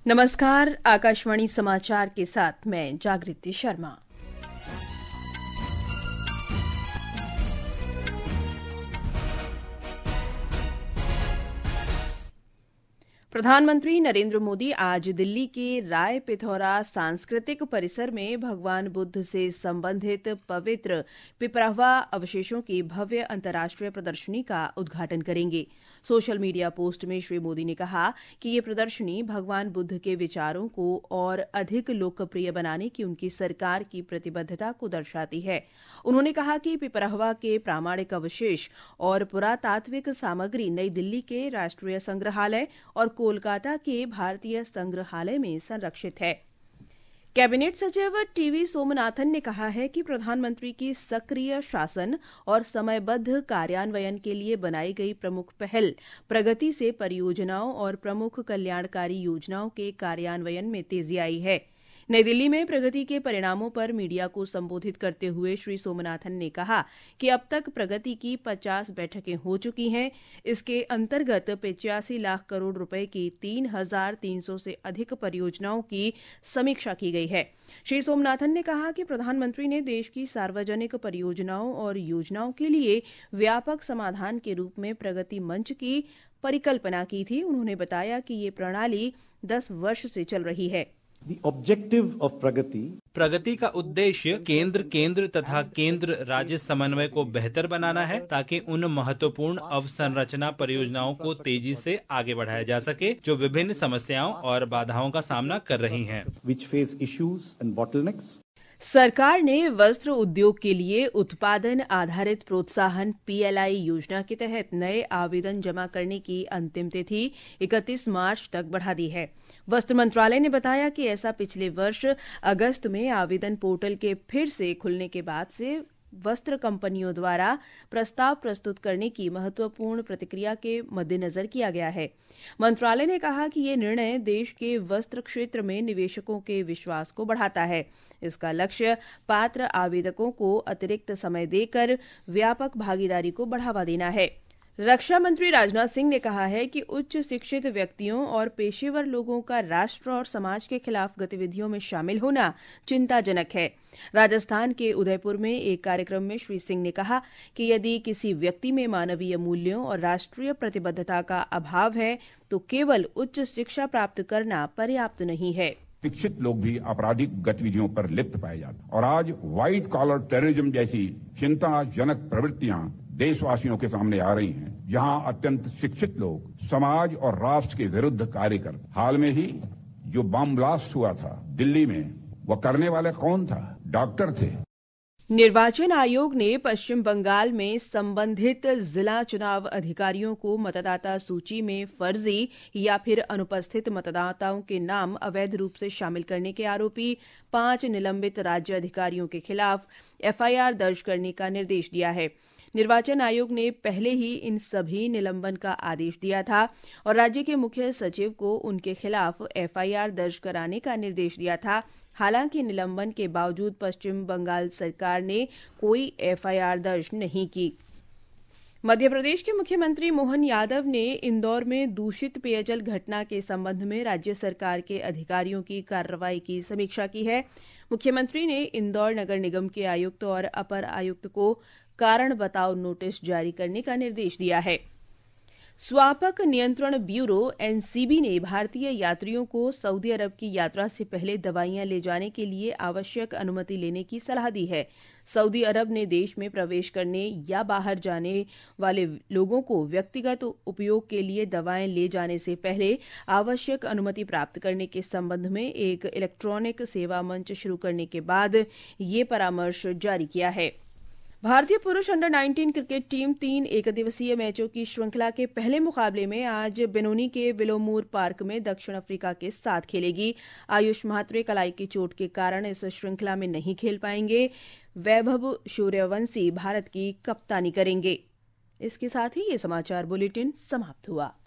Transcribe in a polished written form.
नमस्कार, आकाशवाणी समाचार के साथ मैं जागृति शर्मा। प्रधानमंत्री नरेंद्र मोदी आज दिल्ली के राय पिथौरा सांस्कृतिक परिसर में भगवान बुद्ध से संबंधित पवित्र पिपरावा अवशेषों की भव्य अंतर्राष्ट्रीय प्रदर्शनी का उद्घाटन करेंगे। सोशल मीडिया पोस्ट में श्री मोदी ने कहा कि ये प्रदर्शनी भगवान बुद्ध के विचारों को और अधिक लोकप्रिय बनाने की उनकी सरकार की प्रतिबद्धता को दर्शाती है। उन्होंने कहा कि पिपरावा के प्रामाणिक अवशेष और पुरातात्विक सामग्री नई दिल्ली के राष्ट्रीय संग्रहालय और कोलकाता के भारतीय संग्रहालय में संरक्षित है। कैबिनेट सचिव टीवी सोमनाथन ने कहा है कि प्रधानमंत्री की सक्रिय शासन और समयबद्ध कार्यान्वयन के लिए बनाई गई प्रमुख पहल प्रगति से परियोजनाओं और प्रमुख कल्याणकारी योजनाओं के कार्यान्वयन में तेजी आई है। नई दिल्ली में प्रगति के परिणामों पर मीडिया को संबोधित करते हुए श्री सोमनाथन ने कहा कि अब तक प्रगति की 50 बैठकें हो चुकी हैं। इसके अंतर्गत 85 लाख करोड़ रुपए की 3,300 से अधिक परियोजनाओं की समीक्षा की गई है। श्री सोमनाथन ने कहा कि प्रधानमंत्री ने देश की सार्वजनिक परियोजनाओं और योजनाओं के लिए व्यापक समाधान के रूप में प्रगति मंच की परिकल्पना की थी। उन्होंने बताया कि ये प्रणाली 10 वर्ष से चल रही है। The objective of प्रगति का उद्देश्य केंद्र तथा केंद्र राज्य समन्वय को बेहतर बनाना है ताकि उन महत्वपूर्ण अवसंरचना परियोजनाओं को तेजी से आगे बढ़ाया जा सके जो विभिन्न समस्याओं और बाधाओं का सामना कर रही हैं। which face issues and bottlenecks. सरकार ने वस्त्र उद्योग के लिए उत्पादन आधारित प्रोत्साहन PLI योजना के तहत नए आवेदन जमा करने की अंतिम तिथि 31 मार्च तक बढ़ा दी है। वस्त्र मंत्रालय ने बताया कि ऐसा पिछले वर्ष अगस्त में आवेदन पोर्टल के फिर से खुलने के बाद से वस्त्र कंपनियों द्वारा प्रस्ताव प्रस्तुत करने की महत्वपूर्ण प्रतिक्रिया के मद्देनजर किया गया है। मंत्रालय ने कहा कि ये निर्णय देश के वस्त्र क्षेत्र में निवेशकों के विश्वास को बढ़ाता है। इसका लक्ष्य पात्र आवेदकों को अतिरिक्त समय देकर व्यापक भागीदारी को बढ़ावा देना है। रक्षा मंत्री राजनाथ सिंह ने कहा है कि उच्च शिक्षित व्यक्तियों और पेशेवर लोगों का राष्ट्र और समाज के खिलाफ गतिविधियों में शामिल होना चिंताजनक है। राजस्थान के उदयपुर में एक कार्यक्रम में श्री सिंह ने कहा कि यदि किसी व्यक्ति में मानवीय मूल्यों और राष्ट्रीय प्रतिबद्धता का अभाव है तो केवल उच्च शिक्षा प्राप्त करना पर्याप्त नहीं है। शिक्षित लोग भी आपराधिक गतिविधियों पर लिप्त पाए जाते और आज व्हाइट कॉलर टेररिज्म जैसी चिंताजनक प्रवृत्तियां देशवासियों के सामने आ रही हैं, जहां अत्यंत शिक्षित लोग समाज और राष्ट्र के विरुद्ध कार्य करते। हाल में ही जो बम ब्लास्ट हुआ था दिल्ली में, वो करने वाले कौन था? डॉक्टर थे। निर्वाचन आयोग ने पश्चिम बंगाल में संबंधित जिला चुनाव अधिकारियों को मतदाता सूची में फर्जी या फिर अनुपस्थित मतदाताओं के नाम अवैध रूप से शामिल करने के आरोपी 5 निलंबित राज्य अधिकारियों के खिलाफ FIR दर्ज करने का निर्देश दिया है। निर्वाचन आयोग ने पहले ही इन सभी निलंबन का आदेश दिया था और राज्य के मुख्य सचिव को उनके खिलाफ FIR दर्ज कराने का निर्देश दिया था। हालांकि निलंबन के बावजूद पश्चिम बंगाल सरकार ने कोई FIR दर्ज नहीं की। मध्य प्रदेश के मुख्यमंत्री मोहन यादव ने इंदौर में दूषित पेयजल घटना के संबंध में राज्य सरकार के अधिकारियों की कार्रवाई की समीक्षा की है। मुख्यमंत्री ने इंदौर नगर निगम के आयुक्त और अपर आयुक्त को कारण बताओ नोटिस जारी करने का निर्देश दिया है। स्वापक नियंत्रण ब्यूरो NCB ने भारतीय यात्रियों को सऊदी अरब की यात्रा से पहले दवाइयां ले जाने के लिए आवश्यक अनुमति लेने की सलाह दी है। सऊदी अरब ने देश में प्रवेश करने या बाहर जाने वाले लोगों को व्यक्तिगत उपयोग के लिए दवाएं ले जाने से पहले आवश्यक अनुमति प्राप्त करने के संबंध में एक इलेक्ट्रॉनिक सेवा मंच शुरू करने के बाद ये परामर्श जारी किया है। भारतीय पुरुष अंडर-19 क्रिकेट टीम 3 एकदिवसीय मैचों की श्रृंखला के पहले मुकाबले में आज बेनोनी के विलोमूर पार्क में दक्षिण अफ्रीका के साथ खेलेगी। आयुष म्हात्रे कलाई की चोट के कारण इस श्रृंखला में नहीं खेल पाएंगे। वैभव सूर्यवंशी भारत की कप्तानी करेंगे। इसके साथ ही ये समाचार बुलेटिन समाप्त हुआ।